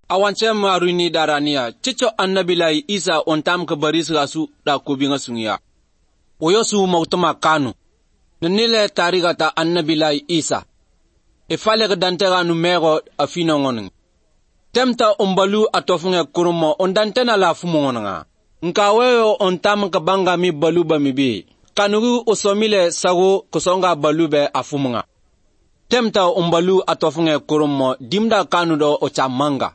Awance maruni darania, chicho annabilai Isa ontam ke baris rasu da kubinga sungia. Oyosu mautama kanu. Nenile tarigata annabilai Isa. Efale ke dantera numero afino ngoning. Temta umbalu atofunge kurumo ondantena la fumonga. Nkaweyo ontam ke banga mi baluba mibi. Kanuru osomile sago kusonga balube afumunga. Temta umbalu atofunge kurumo dimda kanudo ochamanga.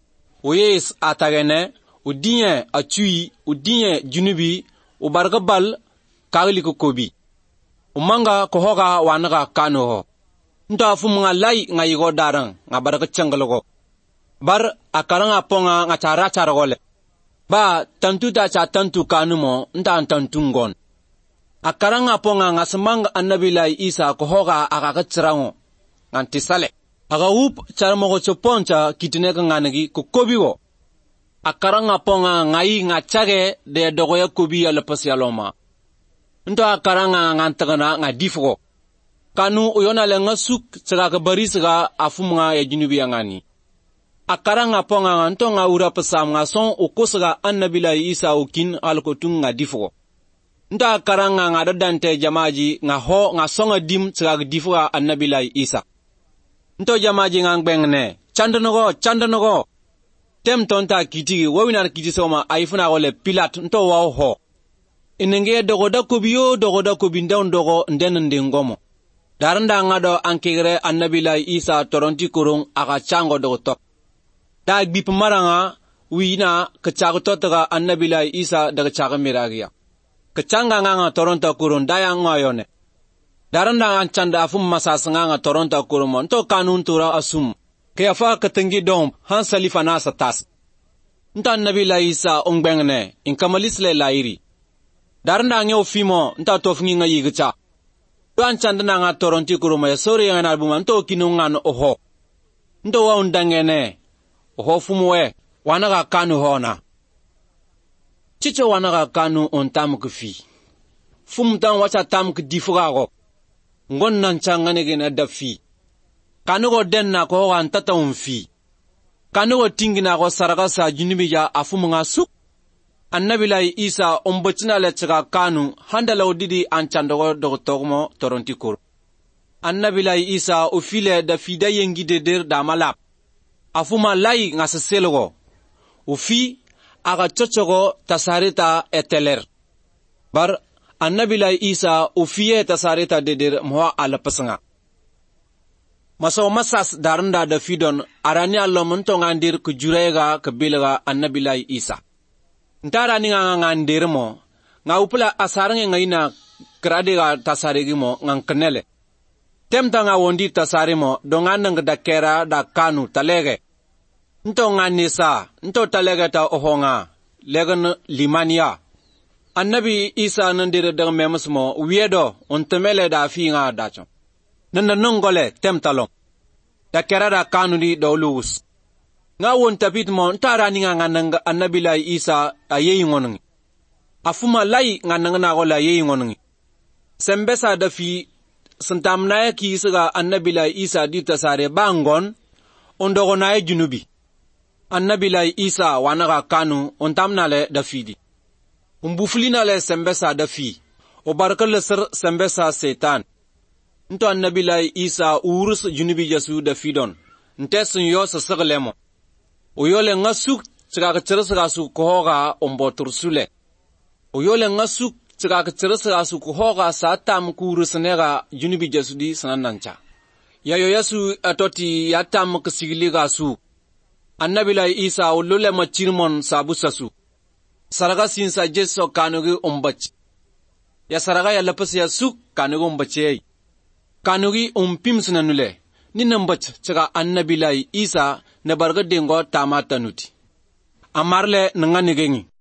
Oyes atagene, udinye achui, udinye junubi, ubargabal, kagliko kobi. Umanga kohoga wanaga kanoho. Nto afumunga lai ngayigo darang, ngabarga changgalogo. Bar akaranga ponga ngachara charagole. Ba tantuta cha tantu kanumo, nta antantungon. Akaranga ponga ngasamanga annabilai Isa kohoga akakatsirango. Ngantisale. Aga up charmogo choponcha kitineka nganagi kukobigo. Akaranga ponga ngai ngachage de dogoya kobi ya lepasi aloma. Nto akaranga ngantagana ngadifgo. Kanu uyona le ngasuk tsaga kabarisiga afumunga ya junubi ngani. Akaranga ponga nto nga ura pasam nga son ukusaga annabilai Isa ukin alkotung ngadifgo. Nto akaranga ngadadante jamaji nga ho nga songa dim tsaga difga annabilai Isa. Nto jamaji ngangbengene, chandanogo. Tem tonta kitigi, wawinar kitisoma, aifuna gole pilat, nto wao ho. Inenge dogoda kubinda ndogo ndenende ngomo. Daranda ngado ankegre annabilai Isa toronti kurung aka chango dogo tok. Da bipamaranga, wina, kachagototaga annabilai Isa daga chagamiragia. Kachanga nganga toronto kurung daya ngoyone. Daranda anchanda afum masasanga toronto kurumo nto kanun tura asum ke afa katengi dom han salifana satas nta annabilai Isa ongbengne inkamalisle lairi daranda nge ofimo nta tofngi nga yigicha do anchanda nga toronto kurumo ya sori nga album nto kinungan oho nto wa undangene oho fumwe wanaga kanu hona chicho wanaga kanu ontam kufi fumtan wacha tam kdifugago ngon nan changane gena dafi kanugo denna ko wan tata umfi kanugo tingina ko saraga sa junubi ja afumunga suk annabilai Isa ombochina le tsaga kanu handala odidi anchandogo dogo togmo torontikur annabilai Isa ofile da fida yengi de der da malap afuma lai ngaseselogo ufi aga chochogo tasarita eteler bar annabilai Isa ufiye tasarita dedir moha alapasanga. Maso masas daranda da fidon arani allomunto ngandir kujurega kabilaga annabilai Isa. Ntara ni ngandir mo, nga upula asarange ngaina kradega tasarigi mo ngankanele. Temta nga wondi tasari mo donganang da kera da kanu talege. Nto nganisa, nto talege ta ohonga, legan limania. Annabi Isa nandire daga memusmo wiedo ontemele da fi nga dacho. Nanda nongole temtalong. Da kerada kanuni dawlus. Nga won tapit mo ntara ni nga nanga annabilai Isa ayeyi ngonungi. Afuma lai nga nanga nagola ayeyi ngonungi. Sembesa da fi santamnaya ki isaga annabilai Isa di tasare bangon ondogo nae junubi. Annabilai Isa wanaga kanu ontamnale da fidi. Umbuflina le sembesa dafi, o barkal sir sembesa setan. Nto annabilai Isa urus junubi jasu dafidon, ntesun yo sasaglemo. Oyole ngasuk tsaka tsirasagasu kohoga ombotursule. Oyole ngasuk tsaka tsirasagasu kohoga satam kurusnega junubi jasu di sananancha. Yayo yasu atoti yatam kasigliga su. Annabilai Isa ulule machirmon sabusasu. Saraga sinsa jeso kanugi umbach. Ya saraga ya lapas ya suk kanugi umbachei. Kanugi umpimsina nule. Ninambach tsaka annabilai Isa na barga dengo tamata nuti. Amarle nanganigengi.